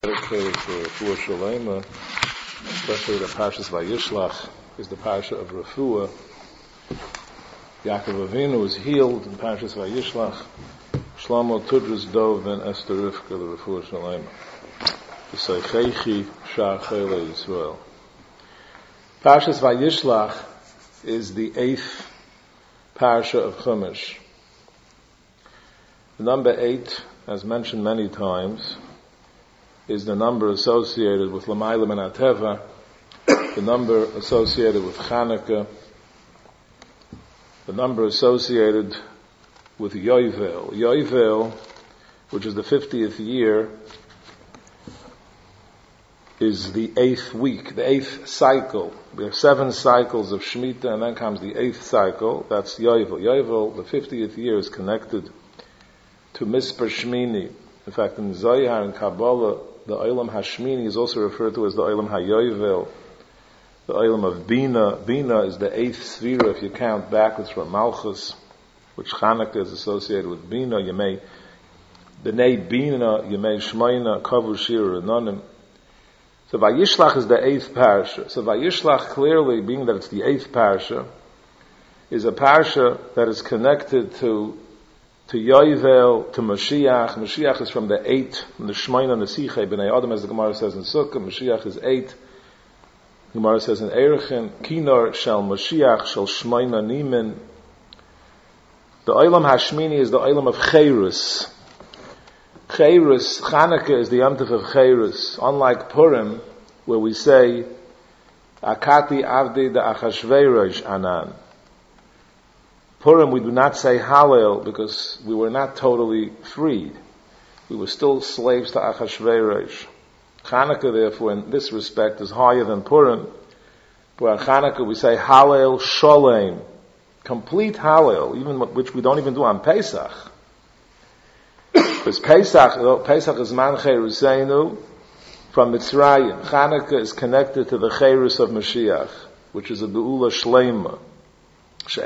Dedicated to Refuah Shalema, especially the Parshas Vayishlach, is the Parsha of Refuah. Yaakov Avinu was healed in Parshas Vayishlach. Shlomo Tudras Dov ben Esther Rivka the Refuah Shalema. V'seichechi Shar Chele Yisrael. Parshas Vayishlach is the 8th Parsha of Chumash. The number 8, as mentioned many times, is the number associated with L'mayla min HaTeva, the number associated with Chanukah, the number associated with Yovel. Yovel, which is the 50th year, is the 8th week, the 8th cycle. We have 7 cycles of Shemitah, and then comes the 8th cycle. That's Yovel. Yovel, the 50th year, is connected to Mispar Shmini. In fact, in Zohar and Kabbalah, the Olam Hashmini is also referred to as the Olam HaYovel, the Olam of Bina. Bina is the 8th Sfira if you count backwards from Malchus, which Chanukah is associated with Bina. Yemei B'nai Bina, Yemei Shmoina, Kavu Shir Renonim. So Vayishlach is the 8th parsha. So Vayishlach, clearly, being that it's the 8th parsha, is a parsha that is connected to Yovel, to Mashiach. Mashiach is from the 8, from the Shmoina Nesichei B'nai Adam, as the Gemara says in Sukkah. Mashiach is 8. The Gemara says in Erechin, Kinor shel Mashiach shel Shmoina Nimin. The Olam Hashmini is the Olam of Cheirus. Cheirus, Chanukah is the Yom Tov of Cheirus. Unlike Purim, where we say, Akati Avdi da Achashverosh Anan. Purim, we do not say Hallel because we were not totally freed. We were still slaves to Achashverosh. Chanukah, therefore, in this respect, is higher than Purim. Where on Chanukah we say Hallel Sholem, complete Hallel, even which we don't even do on Pesach. Because Pesach is Man Cheruseinu from Mitzrayim. Chanukah is connected to the Cherus of Mashiach, which is a Be'ula Shleima. So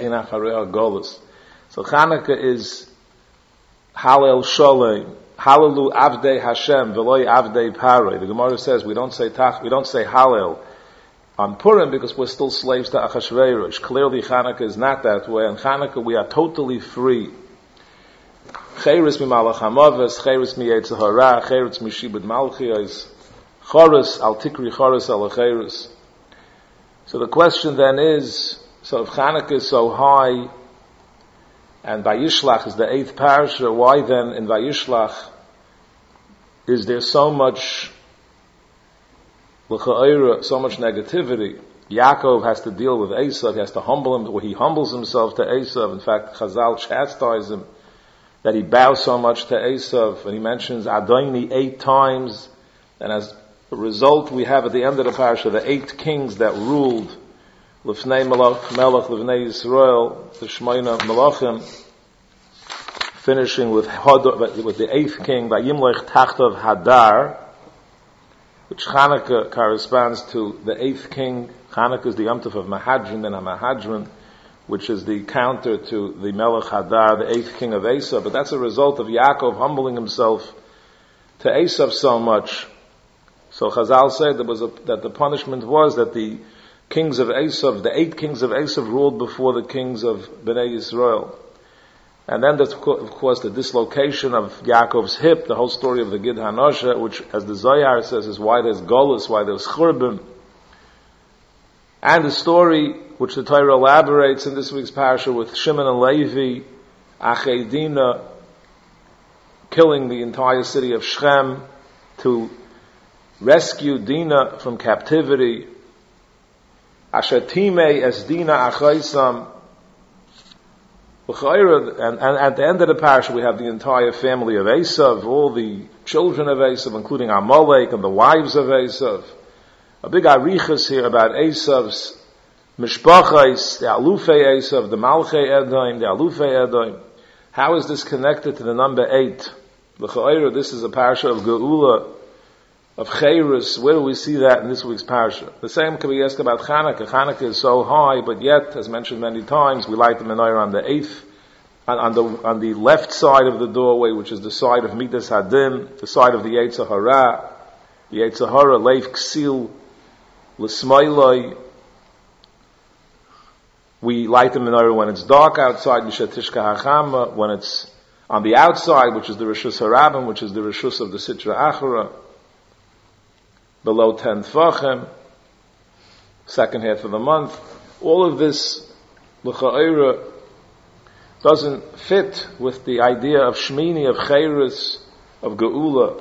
Chanukah is Hallel Sholem, Hallelu Avdei Hashem, Veloy Avdei Paroi. The Gemara says we don't say Hallel on Purim because we're still slaves to Achashverosh. Clearly Chanukah is not that way. On Chanukah we are totally free. Cheirus mi Malach HaMaves, Cheirus mi Yetzer Hara, Cheirus mi Shibud Malchiyos, Chorus al Tikri Chorus al Cheirus. So the question then is, so if Chanukah is so high, and Vayishlach is the 8th parsha, why then in Vayishlach is there so much l'cha'ira, so much negativity? Yaakov has to deal with Esav, he has to humble him, he humbles himself to Esav. In fact, Chazal chastise him that he bows so much to Esav, and he mentions Adoni 8 times, and as a result we have at the end of the parsha the 8 kings that ruled Lefnei Melech Lefnei Yisrael, the Shmoina Melachim, finishing with the 8th king, Vayimlech Tachtav Hadar, which Chanukah corresponds to the 8th king. Chanukah is the Yom Tov of Mahadran and HaMahadran, which is the counter to the Melech Hadar, the 8th king of Esav. But that's a result of Yaakov humbling himself to Esav so much. So Chazal said that the punishment was that the kings of Esav, the 8 kings of Esav ruled before the kings of Bnei Yisrael. And then there's, of course, the dislocation of Yaakov's hip, the whole story of the Gid Hanosha, which, as the Zohar says, is why there's Golus, why there's Churban. And the story, which the Torah elaborates in this week's parasha with Shimon and Levi, Achei Dina, killing the entire city of Shechem to rescue Dina from captivity. Ashatime es Dina achaisam. And at the end of the parasha we have the entire family of Esav, all the children of Esav, including Amalek and the wives of Esav. A big arichas here about Esav's mishpachos, the alufei Esav, the malchei Edom, the alufei Edom. How is this connected to the number 8? This is a parasha of Geula, of Cheirus. Where do we see that in this week's parsha? The same can be asked about Chanukah. Chanukah is so high, but yet, as mentioned many times, we light the menorah on the 8th, on the left side of the doorway, which is the side of Midas Hadim, the side of the Yetzer Hara. The Yetzer Hara, leif ksil l'smailoi. We light the menorah when it's dark outside, mishatishka hachama, when it's on the outside, which is the Rishus HaRabim, which is the Rishus of the Sitra Achara, below 10 Tvachim, second half of the month. All of this, l'cha'ira, doesn't fit with the idea of Shmini, of Chayrus, of Geula.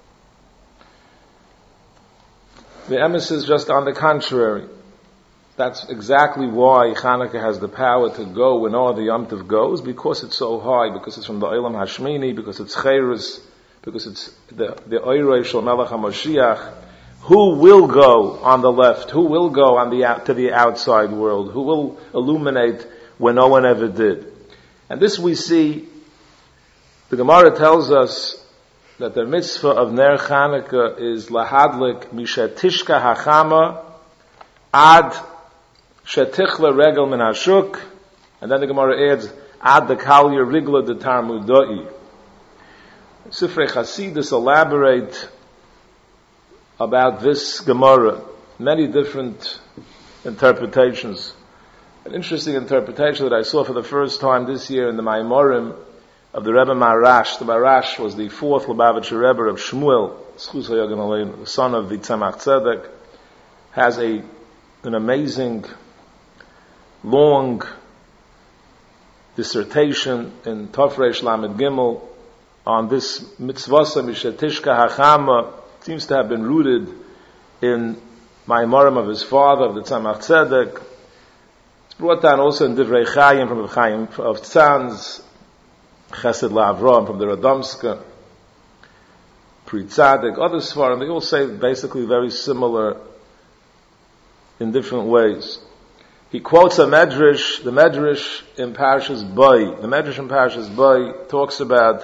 The emes is just on the contrary. That's exactly why Chanukah has the power to go when all the Yom Tov goes, because it's so high, because it's from the Olam Hashmini, because it's Chayrus, because it's the Oirei Shel Melech HaMashiach. Who will go on the left? Who will go on to the outside world? Who will illuminate when no one ever did? And this we see, the Gemara tells us that the mitzvah of Ner Chanukah is lahadlik mishatishka hachama ad shetichle regel min hashuk, and then the Gemara adds ad the kalya rigla de tarmudai. Sifrei Chasidus elaborate about this Gemara, many different interpretations. An interesting interpretation that I saw for the first time this year in the Maimorim of the Rebbe Marash. The Marash was the fourth Lubavitcher Rebbe of Shmuel, the son of the Tzemach Tzedek, has an amazing, long dissertation in Tofresh Lamed Gimel on this mitzvasa mishatishka hachama. Seems to have been rooted in Maimorim of his father, of the Tzemach Tzedek. It's brought down also in Divrei Chaim from the Chaim of Tzanz, Chesed LaAvraham from the Radomska, Pri Tzaddik, other Sfarim. They all say basically very similar in different ways. He quotes a Medrash, the Medrash in Parashas Bo. The Medrash in Parashas Bo talks about,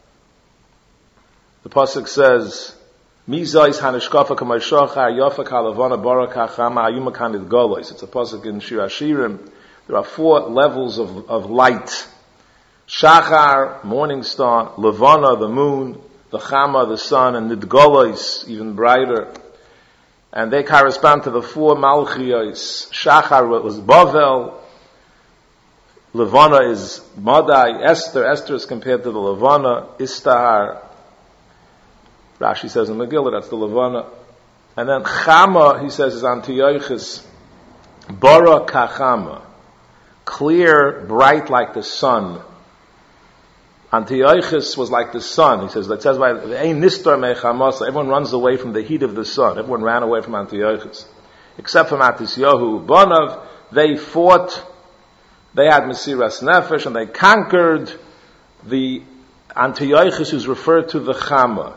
the pasuk says, Mizais hanishkafa kamayshachar yafak halavana barakachama ayumakanid golos. It's a pasuk in Shir Hashirim. There are 4 levels of light. Shachar, morning star, Levana, the moon, the Chama, the sun, and Nidgolos, even brighter. And they correspond to the 4 Malchiyos. Shachar was Bavel, Levana is Madai, Esther is compared to the Levana, Istahar, Rashi says in Megillah, that's the Levana. And then Chama, he says, is Antiochus, Bara Kachama, clear, bright like the sun. Antiochus was like the sun. He says, that says by Ein Nistar Mechamasa, everyone runs away from the heat of the sun. Everyone ran away from Antiochus. Except for Matisyahu Bonav, they fought, they had Mesiras Nefesh, and they conquered the Antiochus who's referred to the Chama.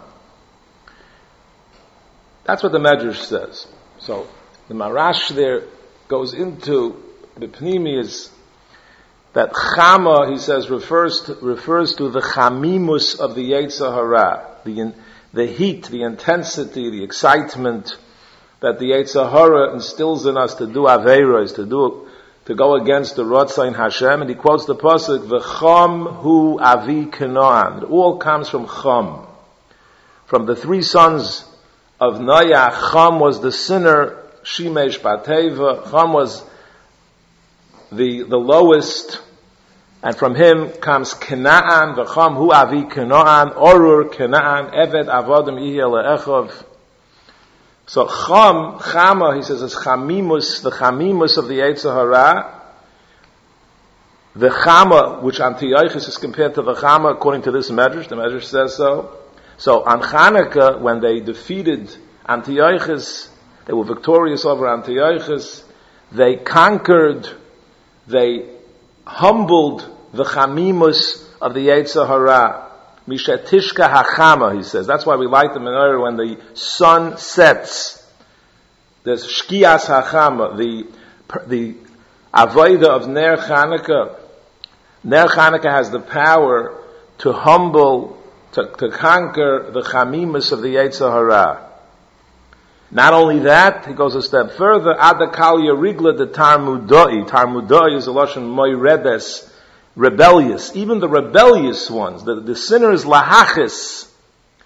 That's what the Medrash says. So, the Marash there goes into the Pnimiyos, that Chama, he says, refers to the Chamimus of the Yetzer Hara, the heat, the intensity, the excitement that the Yetzer Hara instills in us to do Aveiros, to go against the Rotzain Hashem. And he quotes the pasuk, V'cham hu avi Canaan. It all comes from Cham. From the 3 sons of Noach, Cham was the sinner, Shimesh Bateva. Cham was the lowest, and from him comes Canaan, V'cham hu avi Canaan, Orur Canaan, Eved Avodim Yihya Le'echov. So Chama, he says, is Chamimus, the Chamimus of the Yetzer Hara. The Chama, which Antiochus is compared to the Chama, according to this Medrash, the Medrash says so. So on Chanukah, when they defeated Antiochus, they were victorious over Antiochus, they conquered, they humbled the Chamimus of the Yetzer Hara. Mishatishka hachama, he says. That's why we light the menorah when the sun sets. There's shkias hachama, the avodah of Ner Chanukah. Ner Chanukah has the power to humble, to conquer the chamimus of the Yetzer Hara. Not only that, he goes a step further. Adakalya rigla de tarmudai. Tarmudai is a lashon moirebes, rebellious. Even the rebellious ones, the sinner is lahachis.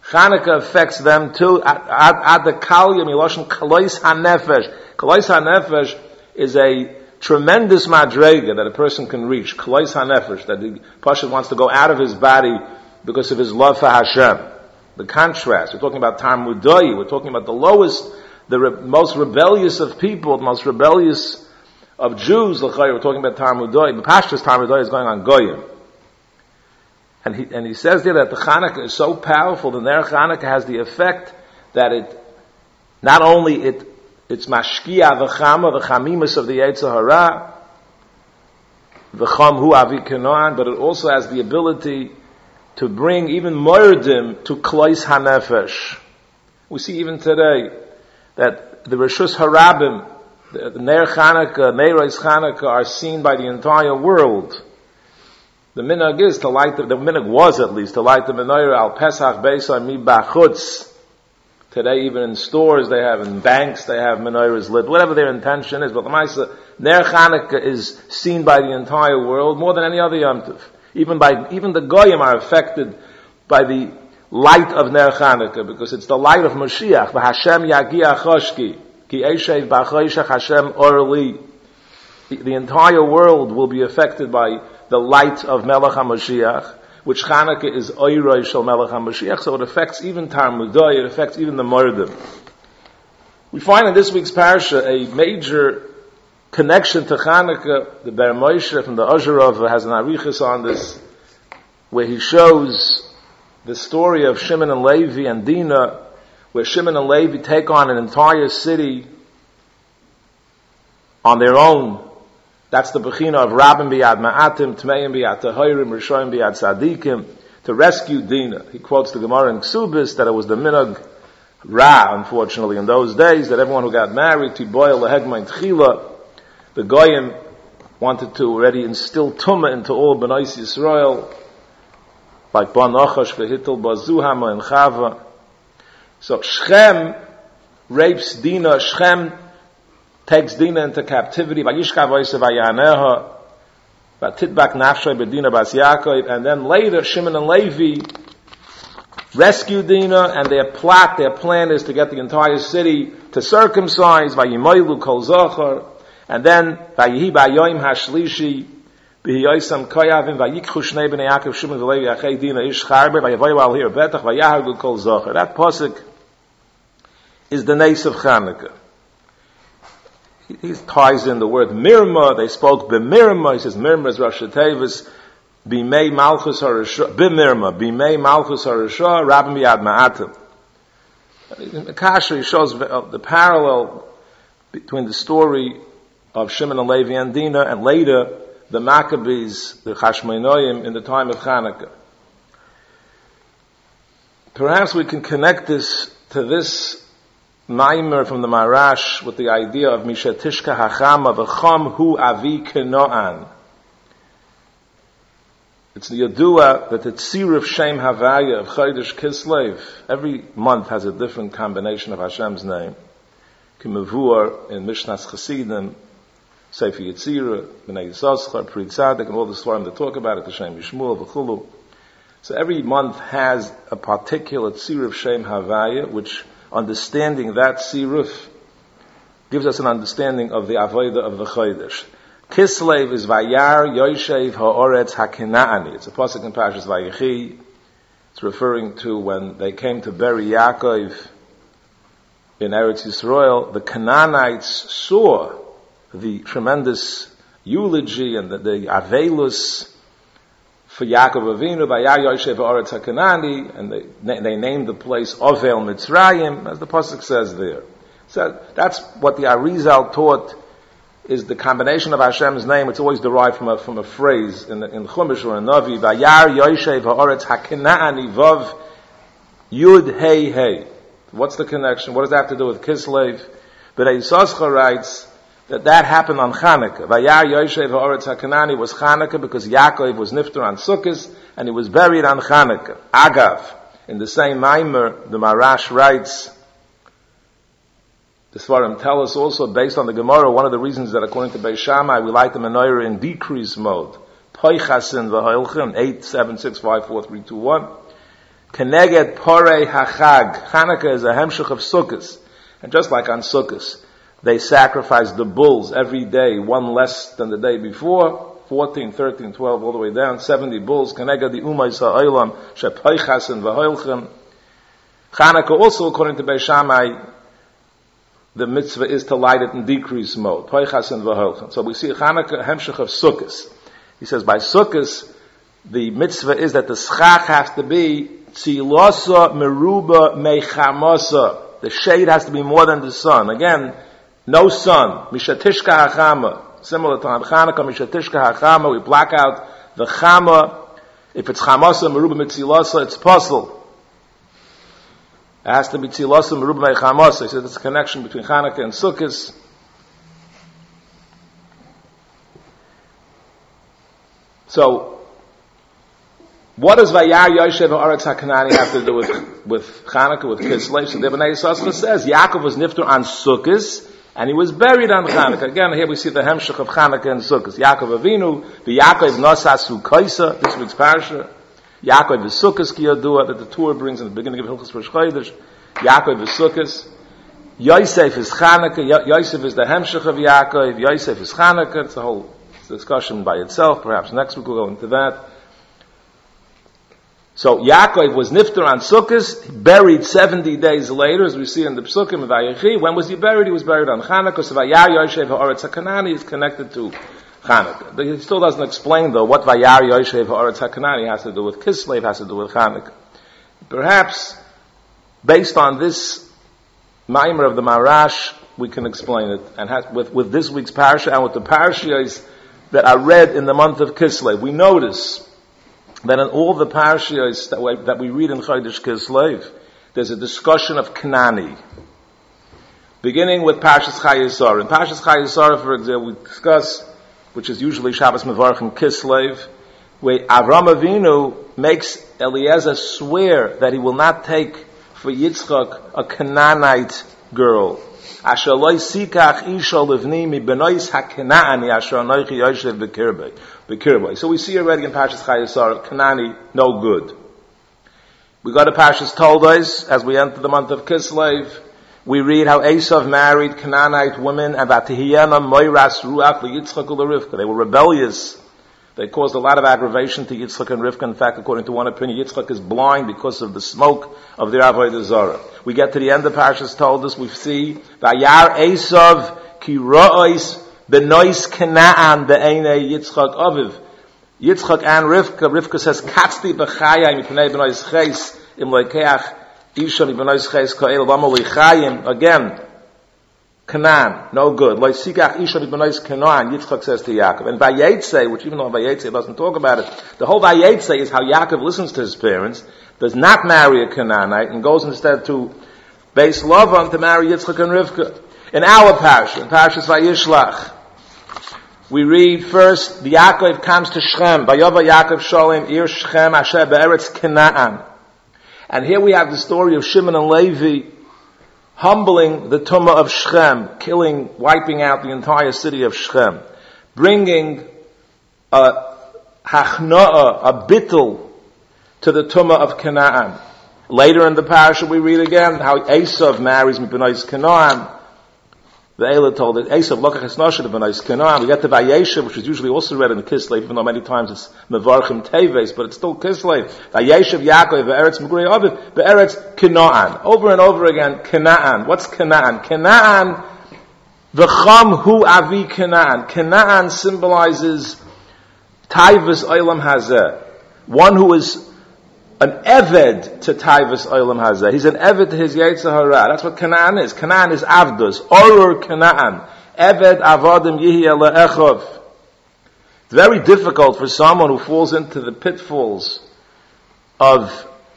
Chanukah affects them too. Ad the kalya miloshen kalois hanefesh. Kalois hanefesh is a tremendous madrega that a person can reach. Kalois hanefesh, that the Pasha wants to go out of his body because of his love for Hashem. The contrast. We're talking about Tarmudai. We're talking about the lowest, most rebellious of people, the most rebellious of Jews. We're talking about Tarmudai. The Pashtus Tarmudai is going on Goyim. And he says there that the Chanukah is so powerful, the Ner Chanukah has the effect that not only it's mashkia v'chama, the chamimus of the Yetzer Hara, v'cham hu avi kenoan, but it also has the ability to bring even moirdim to klois hanefesh. We see even today that the Rishus Harabim, the Ner Chanukah, Neiros Chanukah are seen by the entire world. The minhag is to light the minhag was at least to light the menorah al Pesach Beisar mi bachutz. Today, even in stores, they have, in banks, they have menorahs lit, whatever their intention is. But the Maisa, Ner Chanukah is seen by the entire world more than any other Yom Tov. Even the Goyim are affected by the light of Ner Chanukah, because it's the light of Mashiach. V'Hashem yagia choshki, ki eshev b'choshech Hashem orli. The entire world will be affected by the light of Melech HaMashiach, which Chanukah is Oiroi Shel Melech HaMashiach, so it affects even Tarmudai, it affects even the Mordim. We find in this week's parasha a major connection to Chanukah. The Ber Moshe from the Ozherov has an arichas on this, where he shows the story of Shimon and Levi and Dinah, where Shimon and Levi take on an entire city on their own. That's the bechina of Rabbim biyad ma'atim, Tmeim biyad tahorim, Rishoim biyad tzadikim, to rescue Dinah. He quotes the Gemara in Ksubis that it was the minhag Ra, unfortunately, in those days, that everyone who got married, Tiboil lehegma in Tchila, the Goyim wanted to already instill Tumah into all Bnei Yisrael, like Ban Nachash v'Hittel Bazuhama and Chava. So Shechem rapes Dinah. Shechem takes Dinah into captivity. Vayishkav Oisev Vayaneha, Vatitbak Nafshay B'Dinah Bas Yaakov, and then later Shimon and Levi rescue Dinah, and their plan is to get the entire city to circumcise. Vayimoilu Kol Zochar, and then Vayihi Bayoim Hashlishi B'Hiyoisam Koyavim Vayikchu Shnei Bnei Yaakov Shimon v'Levi Achei Dinah Ish Charbe Vayavoyu Al Hir Betach Vayahargu Kol Zochar. That pasuk is the Nes of Chanukah. He ties in the word Mirma. They spoke b'Mirma. He says Mirma is Rosh Tevis. B'mei Malchus Harishah. B'Mirma. B'mei Malchus Harishah. Rabbim biyad ma'atim. In the Kasha, he shows the parallel between the story of Shimon and Levi and Dinah, and later the Maccabees, the Chashmonoim, in the time of Chanukah. Perhaps we can connect this to this Maimer from the Marash with the idea of Mishatishka Hachama v'cham hu avi kenoan. It's the Yadua that the Tziruf Shem Havaya of Chodesh Kislev, every month has a different combination of Hashem's name. Kimavur in Mishnas Chasidim, Sefer Yetzirah, B'nai Yisachar, Pri Tzadik, and all the Svarim that talk about it, the Shem Yishmuel, V'chulu. So every month has a particular Tziruf Shem Havaya, which understanding that Siruf gives us an understanding of the Avodah of the Chodesh. Kislev is Vayar Yoshev Ha'oretz HaKenaani. It's a pasuk in Parashas Vayechi. It's referring to when they came to bury Yaakov in Eretz Yisrael. The Canaanites saw the tremendous eulogy and the Avelus for Yaakov Avinu, Vayar Yoshev Ha'oretz HaKenaani, and they named the place Ovel Mitzrayim, as the pasuk says there. So that's what the Arizal taught, is the combination of Hashem's name. It's always derived from a phrase in Chumash or in Navi. Vayar Yoshev Ha'oretz HaKenaani Vav Yud Hey Hey. What's the connection? What does that have to do with Kislev? But Yisachar writes that happened on Chanukah. Vayar Yoshev Ha'oretz HaKenaani was Chanukah because Yaakov was nifter on Sukkot and he was buried on Chanukah. Agav, in the same Maimer, the Marash writes, the Svarim tell us also, based on the Gemara, one of the reasons that according to Beis Shammai we light the menorah in decrease mode. Poichasin v'hoilchin, 8765431. Keneged Porei HaChag. Chanukah is a hemshech of Sukkos. And just like on Sukkos, they sacrifice the bulls every day, one less than the day before, 14, 13, 12, all the way down, 70 bulls. Keneged the Umayis HaOlam, Shepoichasen V'Hoilchem. Chanukah also, according to Beis Shammai, the mitzvah is to light it in decrease mode. Poichasen V'Hoilchem. So we see Chanukah, hemshech of Sukkos. He says by Sukkos, the mitzvah is that the schach has to be tzilosa meruba mechamosa. The shade has to be more than the sun. Again, no sun. Mishatishka hachama. Similar to Chanukah, mishatishka hachama. We black out the chama. If it's chamosa meruba mitzilosa, it's puzzle. It has to be tzilosa meruba mechamosa. He said there's a connection between Chanukah and Sukkos. So, what does Vayar Yoshev Ha'aretz HaKanani have to do with Chanukah, with Kislev? So the Bnei Yissaschar says Yaakov was nifter on Sukkos, and he was buried on Chanukah. Again, here we see the hemshech of Chanukah and Sukkos. Yaakov Avinu, the Yaakov Nosas Sukaisa, this week's parasha. Yaakov is Sukkos Kiyadua, that the Torah brings in the beginning of Hilchos Rosh Chodesh. Yaakov is Sukkos. Yosef is Chanukah. Yosef is the hemshech of Yaakov. Yosef is Chanukah. It's a whole discussion by itself. Perhaps next week we'll go into that. So Yaakov was nifter on Sukkos, buried 70 days later, as we see in the Psukim of Vayechi. When was he buried? He was buried on Chanukah. So Vayar Yoshev Ha'aretz HaKanani is connected to Chanukah. He still doesn't explain, though, what Vayar Yoshev Ha'aretz HaKanani has to do with Kislev, has to do with Chanukah. Perhaps, based on this Maimer of the Marash, we can explain it. And with this week's parasha and with the parashas that are read in the month of Kislev, we notice that in all the parashas that we read in Chodesh Kislev, there's a discussion of Kanani. Beginning with Parshas Chayesar. In Parshas Chayesar, for example, we discuss, which is usually Shabbos Mevarch and Kislev, where Avram Avinu makes Eliezer swear that he will not take for Yitzchak a Canaanite girl. Asher loy sikach isha livni mi benois haKanaani asher anoichi yoshev b'kirbei. So we see already in Parshas Chayesar, Kanani, no good. We go to Parshas Toldos, as we enter the month of Kislev. We read how Esav married Canaanite women, and Vatihiyana moiras ruach v'Yitzchak u'Rivka. They were rebellious. They caused a lot of aggravation to Yitzchak and Rivka. In fact, according to one opinion, Yitzchak is blind because of the smoke of their Avodah Zarah. We get to the end of Parshas Toldos, we see Vayar Esav ki ro'os benois Kanaan be'enei Yitzchak aviv. Yitzchak and Rivka. Rivka says, Katzti b'chayim mipnei benois ches im loikeach isha mipnei ches ka'el v'amo lichayim. Again, Canaan, no good. Loisikach isha mipnei Canaan, Yitzchak says to Yaakov. And Vayetze, which even though Vayetze doesn't talk about it, the whole Vayetze is how Yaakov listens to his parents, does not marry a Canaanite, and goes instead to Beis Lavan to marry Yitzchak and Rivka. In our parsha, in Parshas Vayishlach, we read first, the Yaakov comes to Shechem, Vayova Yaakov Sholem, Ir Shechem, Asher Be'eretz Canaan. And here we have the story of Shimon and Levi humbling the Tumah of Shechem, wiping out the entire city of Shechem, bringing a hachna'ah, a bittul, to the Tumah of Canaan. Later in the parasha we read again how Esav marries Mipnais Canaan. The Eila told it, Esav lokach esnoshe to B'nais Canaan. We get to Vayeshev, which is usually also read in the Kislev, even though many times it's Mevarchim Teves, but it's still Kislev. Vayeshev Yaakov ve'eretz Megrei Aviv ve'eretz Canaan. Over and over again, Canaan. What's Canaan? Canaan, v'cham hu avi Canaan. Canaan symbolizes Taivas Olam Hazeh. One who is an Eved to Taivas Olam Hazeh. He's an Eved to his Yetzer Hara. That's what Canaan is. Canaan is Avdus. Orur Canaan. Eved Avadim Yihya Le'echov. It's very difficult for someone who falls into the pitfalls of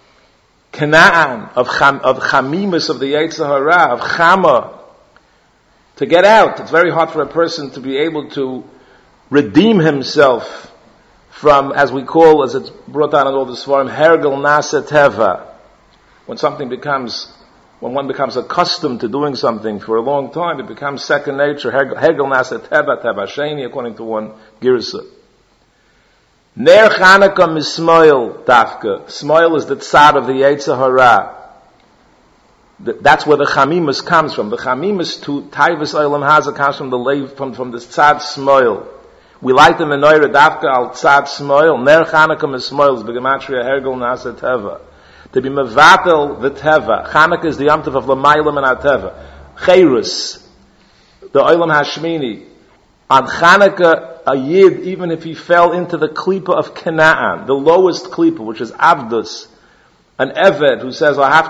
Canaan, of Chamimus of the Yetzer Hara, of Chama, to get out. It's very hard for a person to be able to redeem himself from, as we call, as it's brought down in all the Svarim, Hergel Nasa Teva. When one becomes accustomed to doing something for a long time, it becomes second nature. Hergel Nasa Teva, Teva Sheni, according to one Girsa. Ner Chanukah mismoil dafka. Smoil is the tzad of the Yetzer Hara. That's where the chamimus comes from. The chamimus to taivus olam haza comes from the leiv, from the tzad smoil. We light the menorah dafka al tzad smoil. Ner Chanukah mismoil is b'gematria hergel nasa teva. To be mevatel the teva. Chanukah is the yomtiv of l'maylam and ateva. Cheirus, the olam hashmini. On Chanukah, a yid, even if he fell into the klipa of Canaan, the lowest klipa, which is Avdus, an Eved who says, I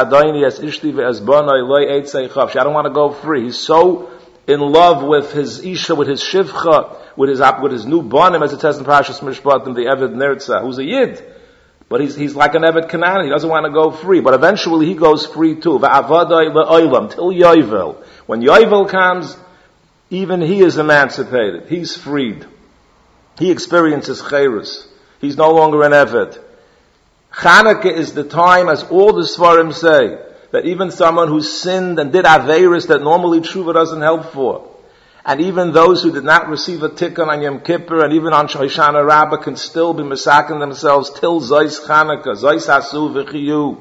don't want to go free. He's so in love with his Isha, with his Shivcha, with his new Bonim, as it says in Parashas Mishpatim, the Eved Nirtza, who's a yid. But he's like an Eved Canaan, he doesn't want to go free. But eventually he goes free too. Till Yovel. When Yovel comes, even he is emancipated. He's freed. He experiences chayrus. He's no longer an Eved. Chanukah is the time, as all the Svarim say, that even someone who sinned and did Averis that normally Tshuva doesn't help for, and even those who did not receive a tikkun on Yom Kippur and even on Hoshana Rabbah can still be masaking themselves till Zois Chanukah, Zois Hasu V'chiyu.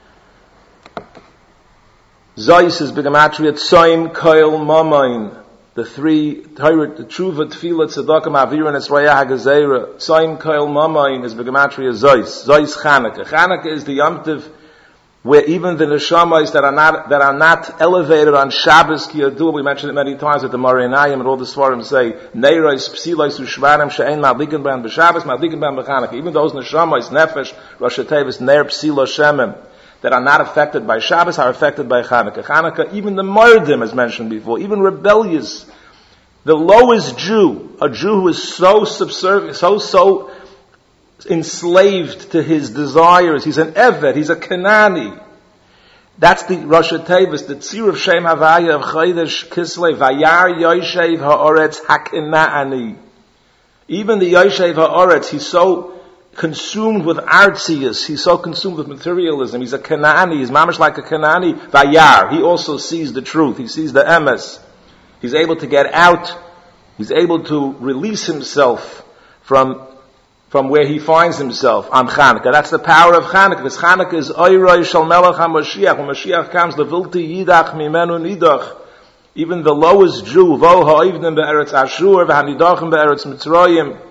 Zois is B'gematria Tzoim Koil Mamain. The three, the Tshuva, Tefillah, Tzedakah, Ma'avir, and Esraya HaGazera, Tzoim Koil Mamayin is B'gematria Zois Chanukah. Chanukah is the yomtiv where even the neshamas that are not elevated on Shabbos Ki Yadu, we mentioned it many times at the Morinayim and all the Svarim say, Neiros, Psilos, Ushvarim, She'en, Madlikin Ben B'Shabbos, Madlikin Ben B'Chanukah. Even those neshamas, Nefesh, Rosh Tevis, Neir, Psilo, Shemem, that are not affected by Shabbos are affected by Chanukah. Chanukah, even the Mordim, as mentioned before, even rebellious, the lowest Jew, a Jew who is so subservient, so enslaved to his desires, he's an Eved, he's a Kanani. That's the Rosh Tevis, the Tzir of Shem Havaya of Chodesh Kislev, Vayar Yoshev Ha'oretz HaKena'ani. Even the Yoshev Ha'oretz, he's so consumed with artsius, he's so consumed with materialism, he's a Kanani, he's mamish like a Kanani, Vayar, he also sees the truth, he sees the emes, he's able to get out, he's able to release himself from where he finds himself on Chanukah. That's the power of Chanukah, because Chanukah is Oiroi Shal Melech HaMashiach. When Mashiach comes, Levilti Yidach Mimenu Nidach, even the lowest Jew, Vo Ha'ivnim Be'eretz Ashur, V'hanidachim Be'eretz Mitzrayim,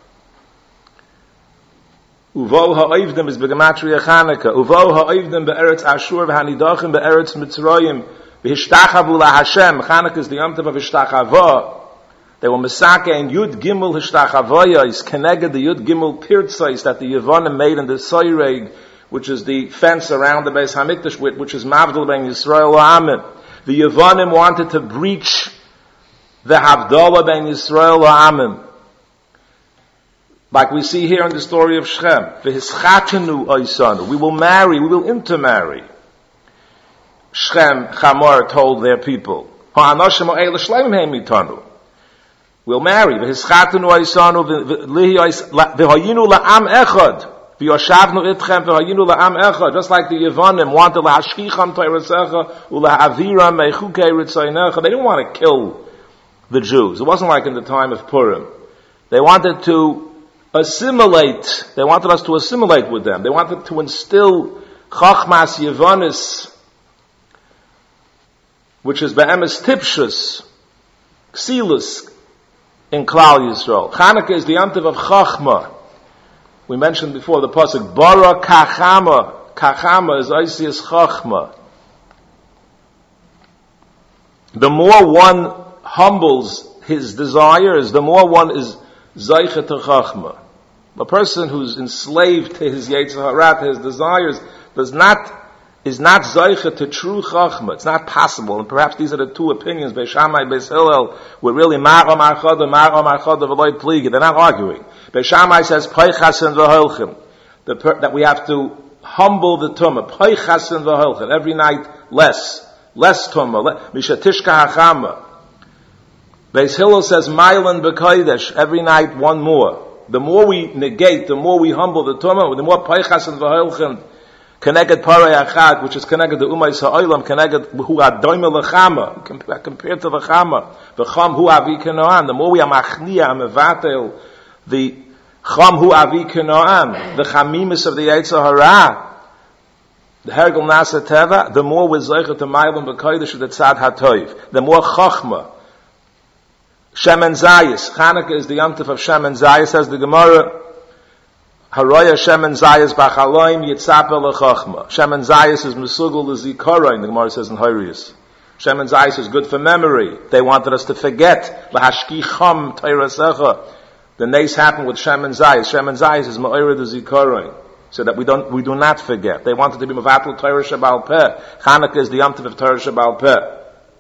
Uvo ha'oivdim is b'gematria Chanukah. Uvo ha'oivdim be'eretz Ashur v'hanidachim be'eretz Mitzrayim v'hishtachavu la'Hashem. Chanukah is the yomtiv of hishtachavah. They were Mesake and Yud Gimel hishtachavaya is connected the Yud Gimel pirtzais that the Yevonim made in the Soyreg, which is the fence around the Beis Hamikdash, which is Mavdal ben Yisrael Amen. The Yevonim wanted to breach the Havdalah ben Yisrael Amen. Like we see here in the story of Shechem. V'hischatenu oisanu. We will marry, we will intermarry. Shechem, Chamor told their people, Ha'anoshim o'el shleimim heim mitanu. We'll marry. V'hischatenu oisanu v'hayinu la'am echad. V'yoshavnu itchem v'hayinu la'am echad. Just like the Yevonim wanted la'ashkicham toirasecha u'la'aviram meichukei ritzaynecha. They didn't want to kill the Jews. It wasn't like in the time of Purim. They wanted to assimilate. They wanted us to assimilate with them. They wanted to instill Chachmas Yevonis, which is Be'emes Tipshus, Ksilus, in Klal Yisrael. Chanukah is the yomtiv of Chachma. We mentioned before the pasuk, Bara Kachama. Kachama is Oisius Chachma. The more one humbles his desires, the more one is Zaycha to Chachma. A person who's enslaved to his Yetzer Hara, to his desires, is not Zaycha to true Chachma. It's not possible. And perhaps these are the two opinions, Beis Shammai, Beis Hillel, where really Mar'am Archada, V'loi Pligi. They're not arguing. Beis Shammai says, Peichasen V'holchem. That we have to humble the Tumah. Peichasen V'holchem. Every night, less Tumah. Mishatishka Hachama. Beis Hillel says, Mailan B'kodesh, every night one more. The more we negate, the more we humble the Tumah, the more Peichas and V'holchem, connected Parei Achad, which is connected to Umay Sa'olam, connected Hu Adoime L'chama, compared to the Chama, V'cham Hu Avi Kenoan, the more we are Machniya, Mevatel, the Cham hu avi Kanaan, the chamimus of the Yetzer Hara, the Hergel Nasa Teva, the more we're zeicher to Mailam B'Kodesh the Tzad HaToiv, the more Chachma. Shemen Zayis, Chanukah is the Yom Tov of Shemen Zayis, says the Gemara, Haroya Shemen Zayis B'Chaloim Yitzapel L'Chachma. Shemen Zayis is Mesugul L'Zikaroin, the Gemara says in Horayos. Shemen Zayis is good for memory. They wanted us to forget. L'Hashki Cham Teirasecha. The nace happened with Shemen Zayis. Shemen Zayis is Ma'ira L'Zikaroin. So that we do not forget. They wanted to be Mevatel Torah Sheba'al Peh. Chanukah is the Yom Tov of Torah Sheba'al Peh.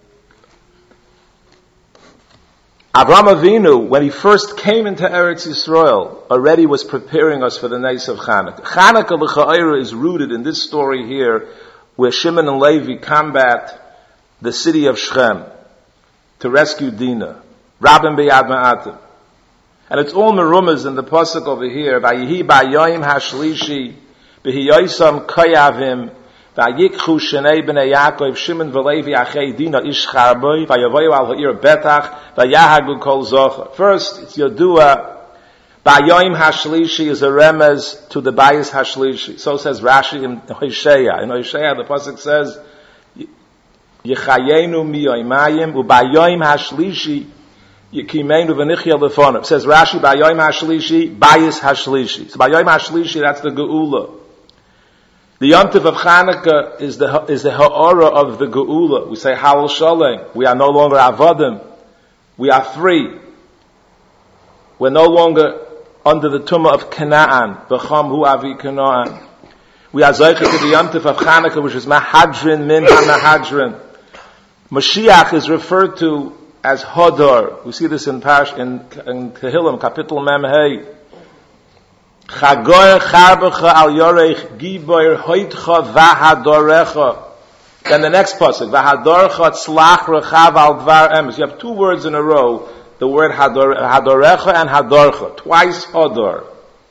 Avraham Avinu, when he first came into Eretz Yisrael, already was preparing us for the Nes of Chanukah. Chanukah l'cha'ira is rooted in this story here, where Shimon and Levi combat the city of Shechem to rescue Dinah. Rabim b'yad ma'atim. And it's all merumas in the pasuk over here. Vayihi ba'yoyim hashlishi, b'hiyoysam kayavim, vayikchu shenei b'nei Yaakov, Shimon v'Levi achei Dinah ish charboy, vayavoyu al ha'ir betach, vayahagu kol zocher. First, it's Yodua. Ba'yoyim hashlishi is a remez to the bayis hashlishi. So says Rashi in Hosea. In Hosea, the pasuk says, Yechayenu miyoymayim, u'ba'yoyim hashlishi, Yekimenu v'nichya lefonim. Says Rashi, Ba'yoyim hashlishi, bayis hashlishi. So Ba'yoyim hashlishi, that's the Geula. The Yom Tov of Chanukah is the ha'ora of the Geula. We say Halal Shalom. We are no longer avodim. We are free. We're no longer under the tumah of Canaan. B'cham hu avi Canaan. We are zeicher to the Yom Tov of Chanukah, which is Mahadrin min ha-Mahadrin. Mashiach is referred to as Hodor. We see this in Tehillim, Kapitel Mem Hey. Chagor charbecha al yorech giboir hoitcha vahadorecha. Then the next pasuk, vahadorecha tzlach rechav al dvar emes. You have two words in a row, the word hadorecha and hadorcha. Twice Hodor.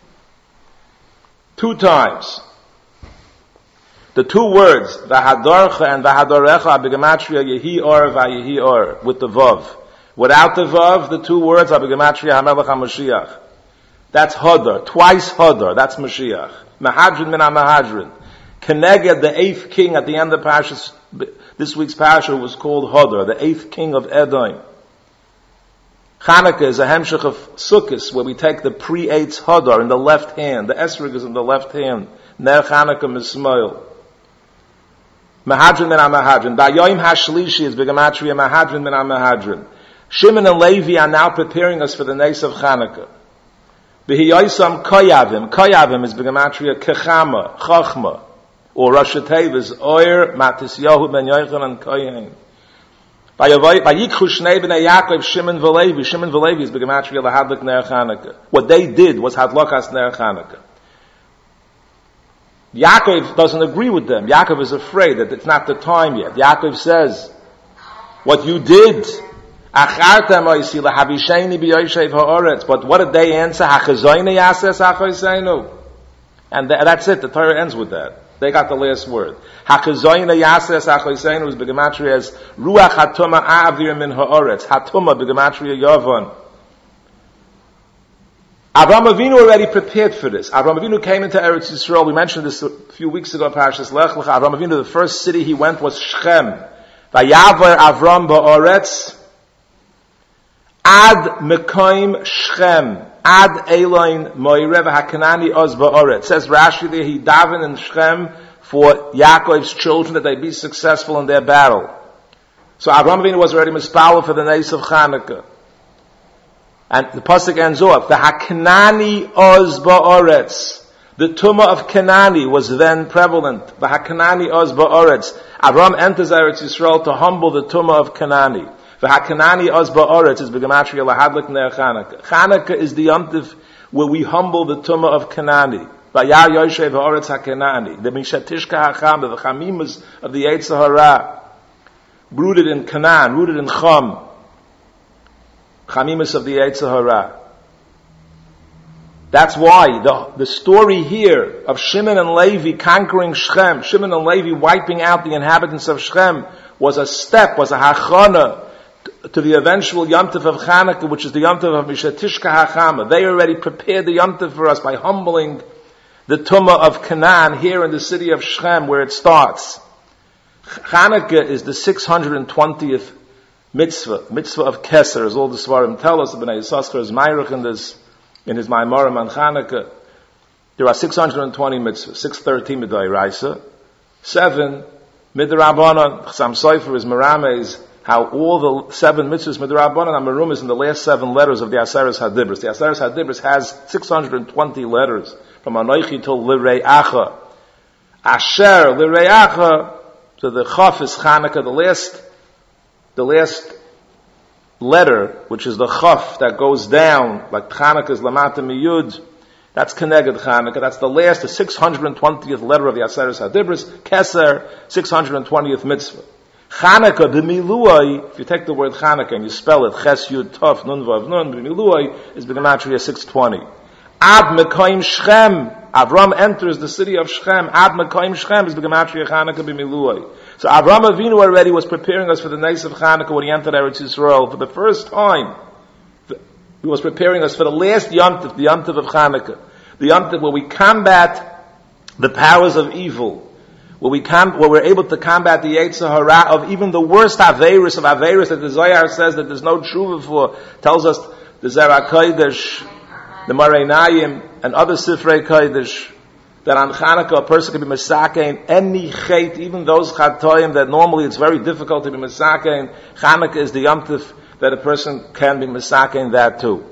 Two times. The two words, v'hadorcha and v'hadorecha, are b'gematria yehi or v'yehi or, with the vav. Without the vav, the two words are b'gematria hamelech HaMashiach. That's Hodor. Twice Hodor. That's Mashiach. Mahadrin min ha-Mahadrin. Keneged, the eighth king at the end of Parashas, this week's parasha was called Hodor, the eighth king of Edom. Chanukah is a hemshech of Sukkos, where we take the pre-eitz Hodor in the left hand. The esrog is in the left hand. Ner Chanukah mismoil. Mahadrin min ha-Mahadrin. Ba'yoyim hashlishi is b'gematria Mahadrin min ha-Mahadrin. Shimon and Levi are now preparing us for the Nes of Chanukah. B'hiyoysam koyavim. Koyavim is b'gematria kechama, chachma. Or Rosh Hashanah is Oyer, Matisyahu ben Yochanan Kohen. Vayikchu shnei b'nei Yaakov, Shimon v'Levi. Shimon v'Levi is b'gematria lahadlik ner Chanukah. What they did was hadlokas ner Chanukah. Yaakov doesn't agree with them. Yaakov is afraid that it's not the time yet. Yaakov says, what you did, but what did they answer? And that's it. The Torah ends with that. They got the last word. Hachazoyna yases achoyseinu is b'gematria as ruach hatuma avir min ha'oretz. Hatuma b'gematria yavon. Avraham Avinu already prepared for this. Avraham Avinu came into Eretz Yisrael. We mentioned this a few weeks ago. Parashas Lech Lecha. Avraham Avinu, the first city he went was Shechem. Vayavar Avram ba'oretz ad mekoim Shechem. Ad Eloin Moirev HaKanani Oz Ba'oret. Says Rashi there, he davened in Shechem for Yaakov's children that they be successful in their battle. So Avraham Avinu was already mispalel for the Nes of Chanukah. And the pasuk ends off, the HaKanani Oz Ba'oretz. The tumah of Kanani was then prevalent. The HaKanani Oz Ba'oretz. Avraham enters Eretz Yisrael to humble the tumah of Kanani. The HaKanani Oz Ba'oretz is b'gematria lahadlik ner Chanukah. Chanukah is the Yom Tov where we humble the tumah of Kanani. Vayar Yoshev Ha'oretz HaKanani. The Mishatishka HaCham, the Chamimas of the Yetzer Hara. Rooted in Canaan, rooted in Cham. Chamimas of the Yetzer Hara. That's why the story here of Shimon and Levi conquering Shechem, Shimon and Levi wiping out the inhabitants of Shechem, was a step, was a hachana to the eventual Yom Tov of Chanukah, which is the Yom Tov of Mishatishka HaChama. They already prepared the Yom Tov for us by humbling the Tumah of Canaan here in the city of Shechem, where it starts. Chanukah is the 620th mitzvah of Keser, as all the Svarim tell us. B'nai Yissaschar is Meirach in his Maimarim on Chanukah. There are 620 mitzvahs, 613 Midoraisa, 7 Midrabanan. Chasam Sofer is Merames, how all the 7 mitzvahs Midrabanan are merumas in the last 7 letters of the Aseres HaDibros. The Aseres HaDibros has 620 letters, from Anoichi till L'Re'acha. Asher, L'Re'acha, to the Chaf is Chanukah, the last letter, which is the Chaf that goes down, like Chanukah is Lamata Miyud, that's Keneged Chanukah, that's the 620th letter of the Aseres HaDibros, Keser, 620th mitzvah. Chanukah, b'miluai, if you take the word Chanukah and you spell it, Ches Yud Tov Nun Vav Nun, b'miluai is b'gematria 620. Ad Mekayim Shechem, Avram enters the city of Shechem. Ad Mekayim Shechem is b'gematria Chanukah b'miluai. So Avram Avinu already was preparing us for the Nes of Chanukah when he entered Eretz Yisrael for the first time. He was preparing us for the last Yom Tov, the Yom Tov of Chanukah, the Yom Tov where we combat the powers of evil, where we're able to combat the Yetzer Hara of even the worst Averis of Averis that the Zohar says that there's no tshuva for, tells us the Zerah Kodesh, the Marei Nayim, and other Sifrei Kodesh, that on Chanukah a person can be Mesakein, any Chet, even those Chatoim that normally it's very difficult to be Mesakein. Chanukah is the Yom Tov that a person can be Mesakein that too.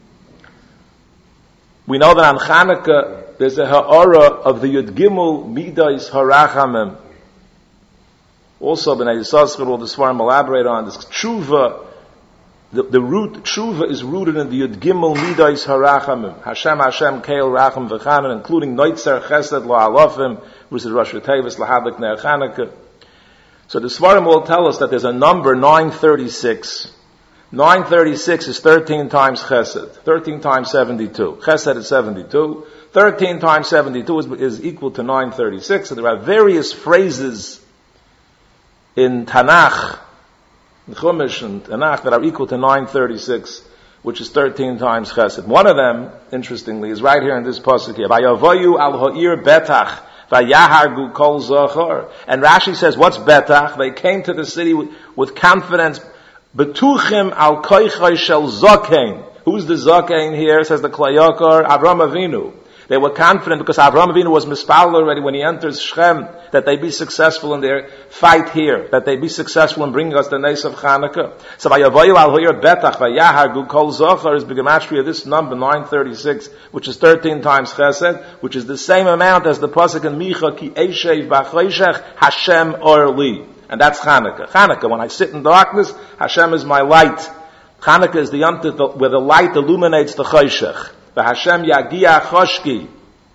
We know that on Chanukah there's a ha'ara of the Yud Gimel Midas Harachamim. Also, B'nai Yissaschar, all the Svarim elaborate on this. Tshuva, the root, Tshuva is rooted in the Yud Gimel Midas Harachamim. Hashem, Keil, Racham, V'chanan, including Noitzer, Chesed, La'alofim, which is Rosh Hashanah, Lahadlik, Ner Chanukah. So the Svarim will tell us that there's a number 936. 936 is 13 times Chesed. 13 times 72. Chesed is 72. 13 times 72 is equal to 936. So there are various phrases in Tanakh, in Chumash and Tanakh, that are equal to 936, which is 13 times Chesed. One of them, interestingly, is right here in this pasuk here. Vayavoyu al ha'ir betach, vayahargu kol zachar. And Rashi says, what's betach? They came to the city with confidence. Betuchim al koichai shel zakein. Who's the zakein here? Says the Klayakar, Avram Avinu. They were confident because Avram Avinu was mispal already when he enters Shechem, that they be successful in their fight here, that they be successful in bringing us the Nes of Chanukah. So vayavoyu al hoyer betach vayahargu kol zachar is b'gematria this number 936, which is 13 times Chesed, which is the same amount as the pasuk in Micha ki eshev b'choshech Hashem orli. And that's Chanukah. Chanukah, when I sit in darkness, Hashem is my light. Chanukah is the Yom Tov where the light illuminates the choshech. The Hashem yagia choshki.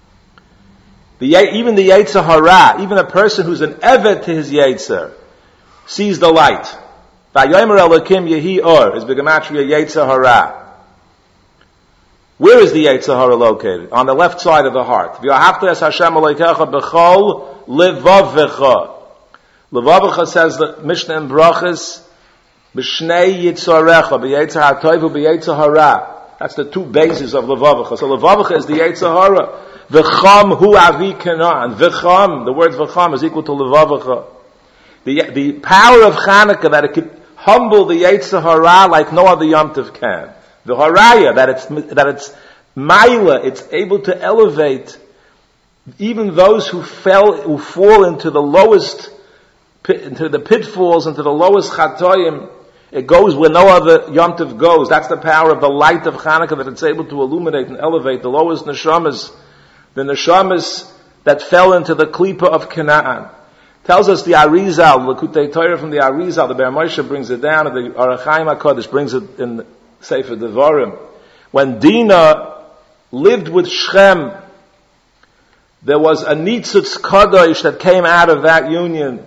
Even the Yetzer Hara, even a person who's an eved to his Yetzer, sees the light. Vayomer Elokim yehi or is b'gematria Yetzer Hara. Where is the Yetzer Hara located? On the left side of the heart. V'ahavta es Hashem Elokecha b'chol levavecha. Levavecha says the Mishnah in Brachas, b'shnei yitzarecha, b'yetzer ha'toiv u'b'yetzer hara. That's the two bases of Levavecha. So Levavecha is the yetzer hara. V'cham hu avi Canaan. V'cham, the word v'cham is equal to Levavecha. The power of Chanukah, that it can humble the yetzer hara like no other Yom Tov can. The haraya, that it's maila, it's able to elevate even those who fall into the lowest, into the pitfalls, into the lowest chatoyim. It goes where no other Yom Tov goes. That's the power of the light of Chanukah, that it's able to illuminate and elevate the lowest neshamas, the neshamas that fell into the klipa of Canaan. Tells us the Arizal, the Kutei Torah from the Arizal, the Ber Moshe brings it down, and the Arachaim HaKadosh brings it in Sefer Devarim. When Dinah lived with Shechem, there was a Nitzutz Kadosh that came out of that union.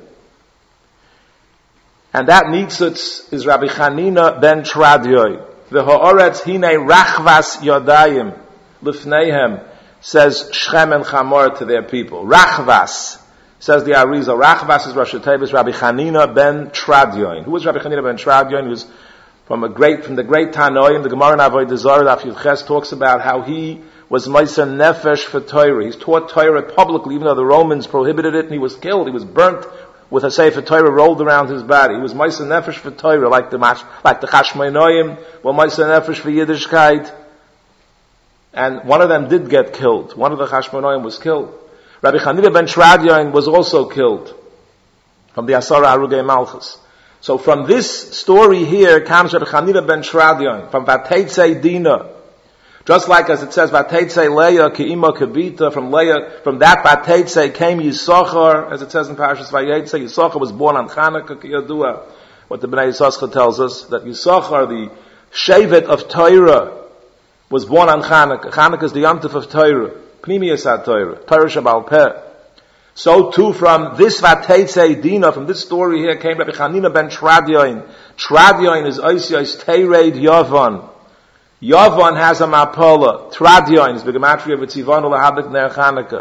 And that Nitzutz is Rabbi Chanina ben Tradioi. The Ha'oretz hine rachvas yodayim lifneihem, says Shechem and Chamor to their people. Rachvas, says the Arizal. Rachvas is Rosh Hashanah, Rabbi Chanina ben Tradioi. Who was Rabbi Chanina ben Tradioi? He was from the great Tanoim, the Gemara in Avodah Zarah, Daf Yud Ches, talks about how he was Meiser Nefesh for Torah. He's taught Torah publicly, even though the Romans prohibited it, and he was killed. He was burnt with a Sefer Torah rolled around his body. He was Meiser Nefesh for Torah, like the Chashmonaim, were Meiser Nefesh for Yiddishkeit. And one of them did get killed. One of the Chashmonaim was killed. Rabbi Chanina ben Shradyain was also killed from the Asara Harugei Malchus. So from this story here comes Rabbi Chanina ben Shradyain, from Vateitze Dina. Just like as it says, Vateitze Leah Ke'ima Kebita, from that Vateitze came Yisachar, as it says in Parashas Vayetze. Yisachar was born on Chanukah Kiyadua. What the Bnei Yisachar tells us, that Yisachar, the Shevet of Torah, was born on Chanukah. Chanukah is the Yontif of Torah. Pnimiyas HaTorah. Torah Shabal Peh. So too from this Vateitze Dina, from this story here came Rabbi Chanina ben Shradyain. Shradyain is Oisios Tereid Yavan. Yavan has a Mapola. Tradion is the Gematria of Tzivon Ulahabit Ner Chanukah.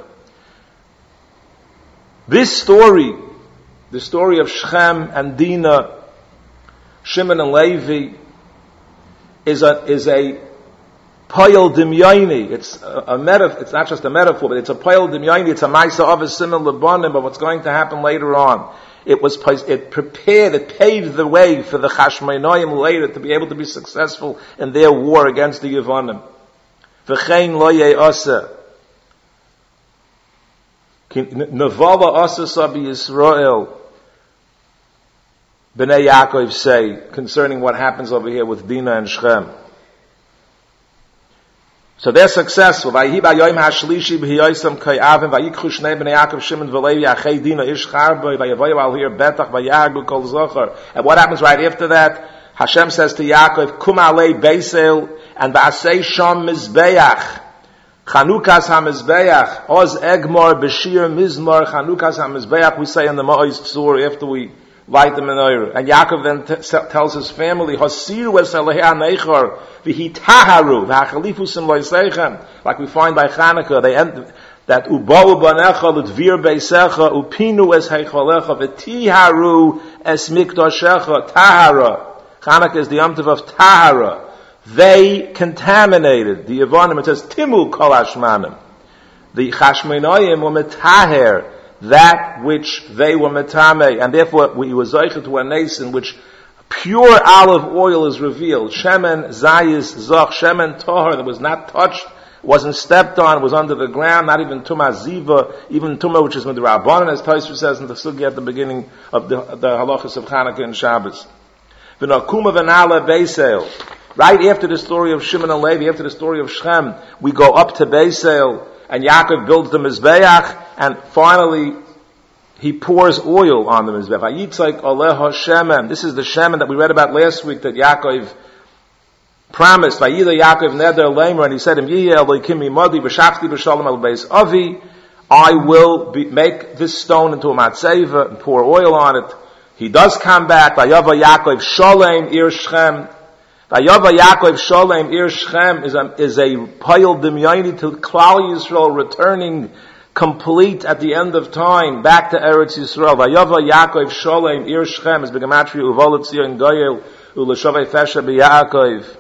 This story, the story of Shechem and Dina, Shimon and Levi, is a Poyel Dimyaini. It's a metaphor. It's not just a metaphor, but it's a Poyel Dimyaini. It's a Maisa of a Simon Lebanim of what's going to happen later on. It paved the way for the Chashmonaim later to be able to be successful in their war against the Yevonim. V'chein lo ye'asa. Nevala asa sabi Yisrael. Bnei Yaakov say, concerning what happens over here with Dina and Shechem. So they're successful. And what happens right after that? Hashem says to Yaakov, Kum alei Beisel, and ba'asei sham mizbeach. Chanukas ha-mizbeach. Oz egmor b'shir mizmor chanukas ha-mizbeach. We say in the Ma'oz Tzur after we light the menorah. And Yaakov then tells his family, Hasiru es alei ha-neichor, v'hi taharu, v'hachalifusim lo'isechem. Like we find by Chanukah, they end that uba'u banecha l'dvir beisecha, upinu es heichalecha, v'tiharu es mikdoshecha, tahara. Chanukah is the Yom Tov of tahara. They contaminated the Yevonim. It says, Timu kol hashmanim. The Chashmonaim were metaher, that which they were metame, and therefore we were zeicha to a nation which pure olive oil is revealed. Shemen zayis zoch, shemen tohar, that was not touched, wasn't stepped on, was under the ground, not even tumah ziva, even tumah which is midrabanan, as Tosfos says in the sugya at the beginning of the halachas of Chanukah and Shabbos. V'nakuma v'nala Beisel. Right after the story of Shimon and Levi, after the story of Shechem, we go up to Beisel, and Yaakov builds the Mizbeach, and finally, he pours oil on the Mizbeach. Vayitzaik oleha shemen. This is the shemen that we read about last week that Yaakov promised. Vayida Yaakov neder leimer, and he said, Yiyeh Elokim imadi b'shafti b'shalom el beis avi. I will make this stone into a matzeva and pour oil on it. He does come back. Vayava Yaakov sholem ir Shechem. Vayava Yaakov sholem ir Shechem is a payil dimyaini to Klal Yisrael returning complete at the end of time back to Eretz Yisrael. Vayava Yaakov sholem ir Shechem is begematria uvolet zion goyel u'leshavei fesha b'Yaakov.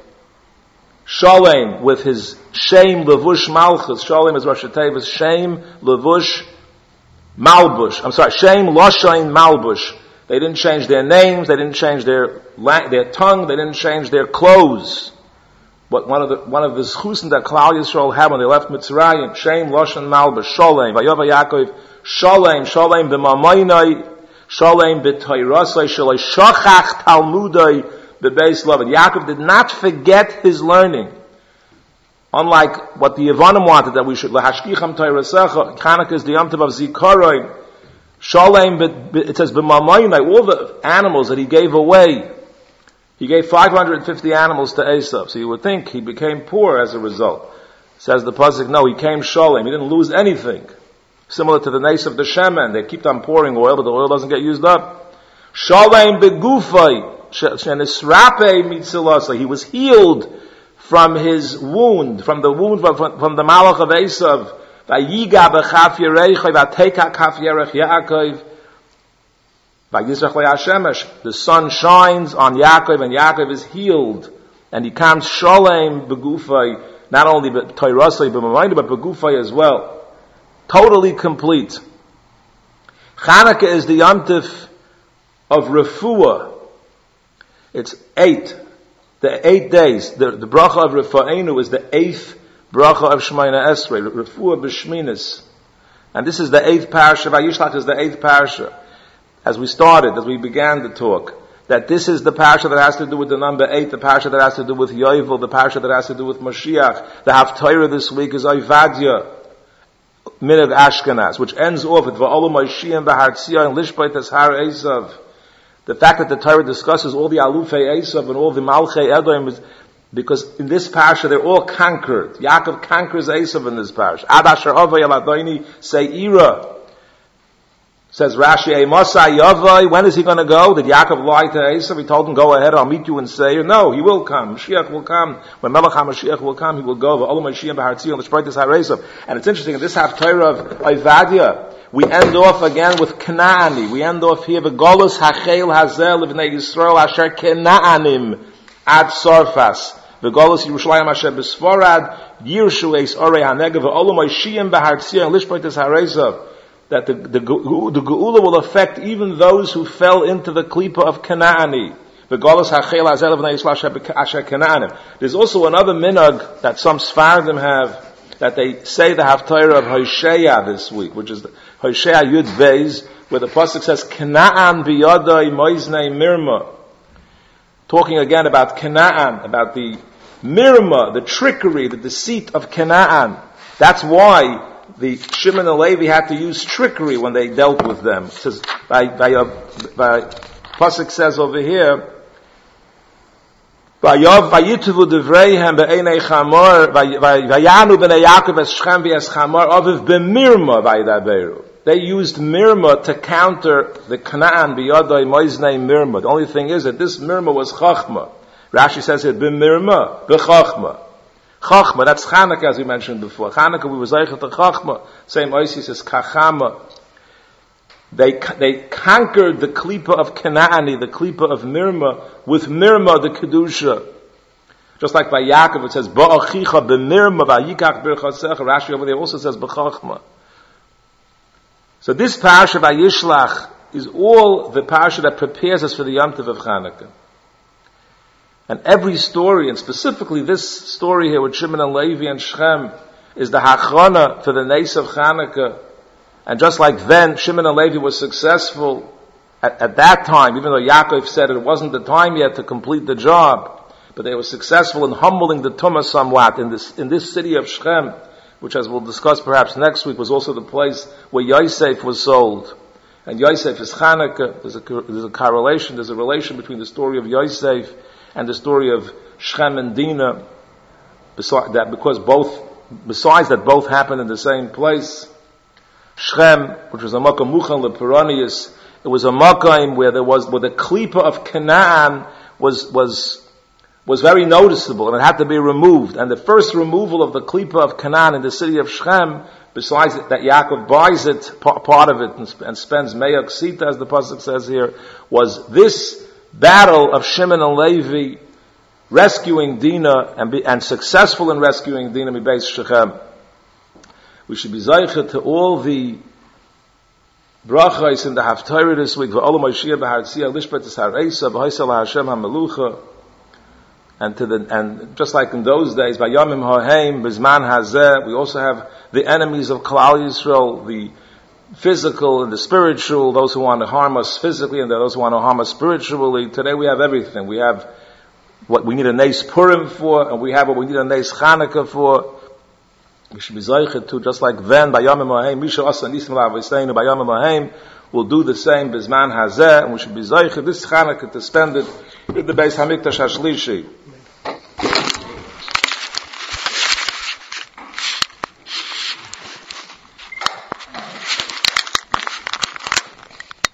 Sholem with his shame levush malchus. Sholem is Rosh Hashanah's shame levush malbush. Shame loshain malbush. They didn't change their names, they didn't change their tongue, they didn't change their clothes. But one of the schusen that Klal Yisrael had when they left Mitzrayim, Shem, Loshan, Malbus, Sholem, Vayova Yaakov, Sholem b'mamoinai, Sholem b'toirasai, Sholem shachach talmudai b'beis Lavan. Yaakov did not forget his learning. Unlike what the Yevonim wanted, that we should, Lahashkicham toirasecha, Chanukah is the Yom Tov of Zikaroi, Sholem, it says, b'mamoinai, all the animals that he gave away. He gave 550 animals to Esav, so you would think he became poor as a result. Says the pasuk, no, he came Sholem, he didn't lose anything. Similar to the nace of the Shemen, they keep on pouring oil, but the oil doesn't get used up. Sholem begufay, shenisrape mitzilasa, he was healed from his wound, from the malach of Esav. Vayiga b'chaf yerechai, vateka kaf yerech Yaakov. The sun shines on Yaakov, and Yaakov is healed, and he comes sholem begufay, not only Tairasai but begufay as well, totally complete. Chanukah is the Yom Tov of refuah. It's 8, the 8 days. The bracha of Rafa'enu is the 8th bracha of Shemayna Esrei, refuah b'shminis, and this is the 8th parasha. Vayishlach is the 8th parasha. As we began the talk, that this is the parasha that has to do with the number 8, the parasha that has to do with Yovel, the parasha that has to do with Mashiach. The Haftarah this week is Ovadia, Minag Ashkenaz, which ends off with Va'olu Moshiach B'Hartzia and Lishbeit Ashar Esav. The fact that the Torah discusses all the Alufei Esav and all the Malchei Edom is because in this parasha they're all conquered. Yaakov conquers Esav in this parasha. Ad Asher Avay El Adoni Seira. Says Rashi, Mosai Yavai, when is he going to go? Did Yaakov lie to Esav? He told him, go ahead, I'll meet you in Seir. No, he will come. Mashiach will come. When Melech HaMashiach will come, he will go. And it's interesting, in this Haftarah of Ovadia, we end off again with Kanaani. We end off here, V'golus hachel hazel Livnei Yisrael asher Kanaanim ad Sarfas. V'golus Yerushalayim asher b'Sfarad, Yirshu eis Orei HaNegev, V'olu Moshiach b'Hartzia, and Lishbeit Harezav. That the Geula will affect even those who fell into the klipa of Kanaani. There's also another minhag that some Sfardim have, that they say the Haftarah of Hosea this week, which is the Hosea Yud Beis, where the pasuk says, Kanaan biyadai moiznei mirma. Talking again about Kanaan, about the mirma, the trickery, the deceit of Kanaan. That's why the Shimon and Levi had to use trickery when they dealt with them. It says, pasuk says over here, Vayituvu devreihem be'enei chamor, vayanu b'nei Yaakov es Shechem v'es chamor, aviv b'mirma vaydaberu. They used mirma to counter the Canaan b'yadai moiznei mirma. The only thing is that this mirma was chachma. Rashi says here, b'mirma, b'chachma. Chachma, that's Chanukah as we mentioned before. Chanukah, we were zeicha to Chachma. Same Oisi says Kachama. They conquered the klipa of Kanaani, the klipa of Mirma, with Mirma, the Kedusha. Just like by Yaakov it says, Ba'achicha b'mirma v'yikach b'rchasecha. Rashi over there also says B'chachma. So this parasha Vayishlach is all the parasha that prepares us for the Yom Tov of Chanukah. And every story, and specifically this story here with Shimon and Levi and Shechem, is the hachrona for the Nes of Chanukah. And just like then, Shimon and Levi was successful at that time, even though Yaakov said it wasn't the time yet to complete the job, but they were successful in humbling the Tumah somewhat in this city of Shechem, which, as we'll discuss perhaps next week, was also the place where Yosef was sold. And Yosef is Chanukah. There's a correlation, there's a relation between the story of Yosef and the story of Shechem and Dinah, besides that both happened in the same place. Shechem, which was a makom muchan leperanius, it was a makom where the klipa of Canaan was very noticeable, and it had to be removed. And the first removal of the klipa of Canaan in the city of Shechem, besides that Yaakov buys it, part of it, and spends me'ak sita, as the pasuk says here, was this battle of Shimon and Levi rescuing Dinah and successful in rescuing Dinah mibeis Shechem. We should be zeicha to all the brachos in the Haftarah this week. V'olu Moshiach b'Hartzia lishbeit Ashar Esav v'haisel Hashem hamelucha. And just like in those days, Vayamim Haheim Bizman Hazeh, we also have the enemies of Klal Yisrael, the physical and the spiritual, those who want to harm us physically and those who want to harm us spiritually. Today we have everything. We have what we need a Nes Purim for, and we have what we need a Nes Chanukah for. We should be zeicha to, just like then, Bayamim Haheim, Misha Asa Nisim La'avaysteinu, Bayamim Haheim, will do the same, Bizman Hazeh, and we should be zeicha this Chanukah to spend it in the Beis Hamikdash HaShlishi.